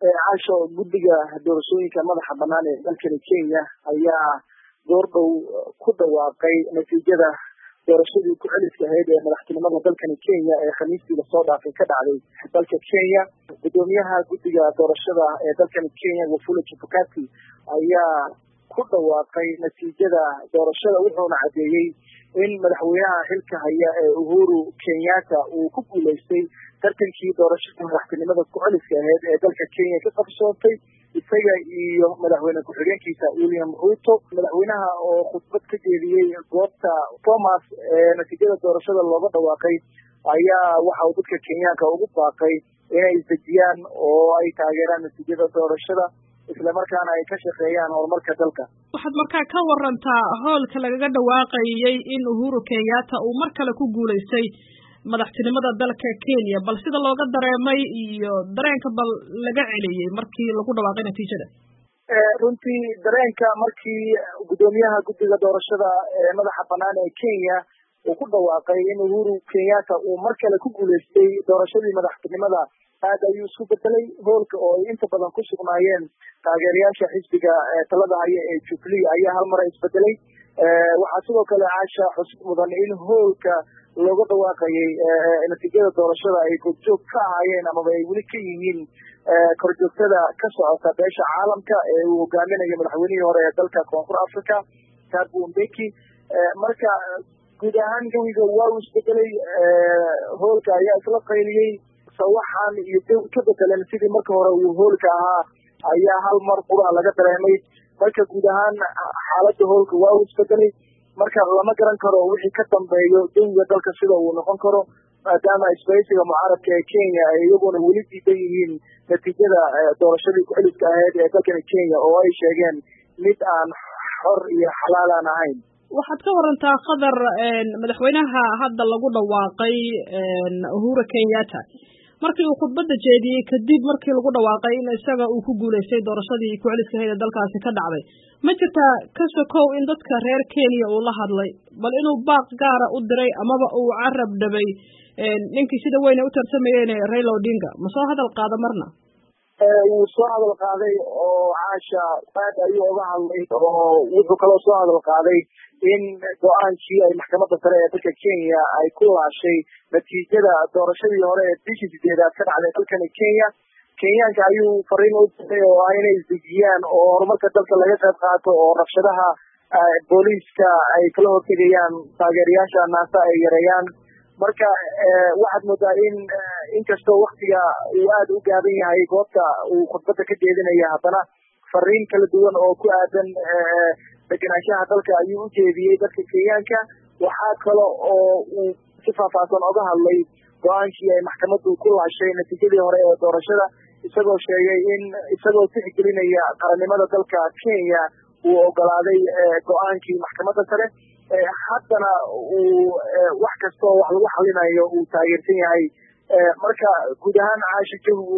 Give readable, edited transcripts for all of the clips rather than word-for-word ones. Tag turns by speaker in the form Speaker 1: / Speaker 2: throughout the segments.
Speaker 1: caasho guddiga doorashooyinka madaxa banaan ee dalkani Kenya ayaa doordow ku dhawaaqay natiijada doorashadii ku celiska ahayd ee madaxtinimada dalkani Kenya ee khamiistii la soo dhaafay ka dhacday dalka Kenya. Gudoomiyaha guddiga doorashada ee dalkani Kenya Wafula Chebukati ayaa ku dhawaaqay natiijada doorashada wuxuuna cadeeyay in madaxweynaha xilka haya ee Uhuru Kenyatta uu ku guuleystay tartankii doorashada madaxtinimada ku celiska ahayd ee dalka Kenya ka qabsoontay isaga iyo madaxweyne ku-xigeenkiisa William Ruto. Madaxweynaha oo khudbad ka jeediyay goobta Thomas ee natiijada doorashada looga dhawaaqay ayaa waxa uu dadka Kenyaanka ugu baaqay inay isdejiyaan oo ay taageeraan natiijada doorashada isla markaana ay ka shaqeeyaan horumarka dalka.
Speaker 2: Waxaad markaa ka warantaa howlka lagaga dhawaaqayay in Uhuru Kenyatta uu mar kale ku guuleystay madaxtinimada dalka Kenya, bal sida looga dareemay iyo dareenka bal laga celiyay markii lagu dhawaaqay natiijada.
Speaker 1: Runtii dareenka markii gudoomiyaha guddiga doorashada ee madaxa banaan ee Kenya uu ku dhawaaqay in Uhuru Kenyatta uu mar kale ku guuleystay doorashadii madaxtinimada aad ayuu isku bedelay. howlka oo ay inta badan ku sugnaayeen taageerayaasha xisbiga talada haya ee Jubilee ayaa hal mar isbedelay. waxaa sidoo kale caasha xusid mudan in howlka looga dhawaaqayay natiijada doorashada ay goobjoog ka ahaayeen amaba ay weli ka yihiin korjoogtada ka socota beesha caalamka ee uu hogaaminayo madaxweynihii hore ee dalka Koonfur Afrika Thabo Mbeki. marka guud ahaan jawiga waa uu isbedelay. howlka ayaa isla qayliyey sawaxan iyo jawi ka bedelan sidii marka hore uu howlka ahaa ayaa hal mar qura laga dareemay. marka guud ahaan xaaladda howlka waa uu isbedelay. marka lama garan karo wixii ka dambeeyo jawiga dalka sida uu noqon karo maadaama isbahaysiga mucaaradka ee Kenya ay iyaguna weli diidan yihiin natiijada doorashadii ku celiska ahayd ee dalkani Kenya oo ay sheegeen mid aan xor iyo xalaal aan ahayn.
Speaker 2: waxaad ka warantaa qadar madaxweynaha hadda lagu dhawaaqay Uhuru Kenyatta markii uu khudbadda jeediyay kadib markii lagu dhawaaqay in isaga uu ku guuleystay doorashadii ku celiska ahayd ee dalkaasi ka dhacday, ma jirtaa ka sokow in dadka reer Kenya uu la hadlay bal inuu baaq gaara u diray amaba uu carab dhabay ninkii sida weyn u tartamayeen Raila Odinga ma soo hadal qaada marna?
Speaker 1: wuu soo hadal qaaday oo caasha aad ayuu uga hadlay oo wuxuu kaloo soo hadal qaaday in go-aankii ay maxkamadda sare ee dalka Kenya ay ku laashay natiijada doorashadii hore ee bishii 8aad ka dhacday dalkani Kenya. Kenyaanka ayuu fariin u diray oo ah inay isdejiyaan oo horumarka dalka laga qayb qaato oo rabshadaha booliiska ay kala hortegayaan taageerayaasha naasa ay yareeyaan. marka waxaad moodaa in inkastoo waktiga uu aad u gaaban yahay goobta uu khudbadda ka jeedinaya haddana fariin kala duwan oo ku aadan degenaanshaha dalka ayuu u jeediyey dadka Kenyaanka. waxaa kale oo uu si faahfaahsan oga hadlay go-aankii ay maxkamaddu ku laashay natiijadii hore ee doorashada isagoo sheegay in isagoo tixgelinaya qarannimada dalka Kenya uu ogolaaday go-aankii maxkamadda sare haddana uu wax kasta oo wax lagu xalinayo uu taageersan yahay. marka guud ahaan caasha jawigu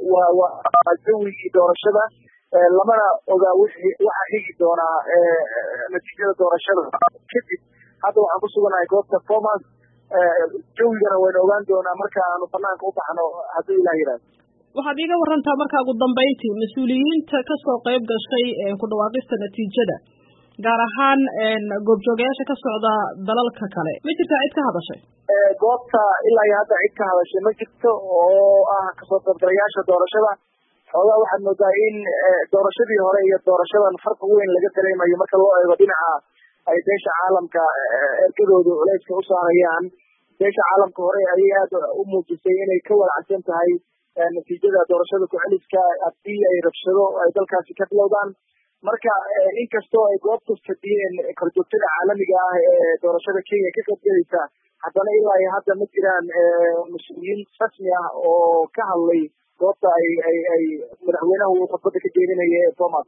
Speaker 1: waa jawigii doorashada lamana ogaa waxa xigi doonaa natiijada doorashada kadib. hadda waxaan ku suganahay goobta Thomas jawigana waynu ogaan doonaa marka aanu banaanka u baxno haddii ilaah yiraahdo.
Speaker 2: waxaad iiga warantaa markaa ugu dambeyntii mas-uuliyiinta kasoo qayb gashay ku dhawaaqista natiijada gaar ahaan goobjoogayaasha ka socda dalalka kale ma jirtaa cid ka hadashay?
Speaker 1: goobta ilaa iyo hadda cid ka hadashay ma jirto oo ah kasoo qaybgalayaasha doorashada. xoogaa waxaad moodaa in doorashadii hore iyo doorashadan farqi weyn laga dareemayo marka loo eego dhinaca ay beesha caalamka ergadoodu culeyska u saarayaan. beesha caalamka hore ayay aad u muujisay inay ka walacsan tahay natiijada doorashada ku celiska haddii ay rabshado ay dalkaasi ka bilowdaan. marka inkastoo ay goobta fadhiyeen korjoogtada caalamiga ah ee doorashada Kenya ka qaybgalaysa haddana ilaa iyo hadda ma jiraan mas-uuliyiin rasmi ah oo ka hadlay goobta ay madaxweynaha uu khudbadda ka jeedinaya Thomas.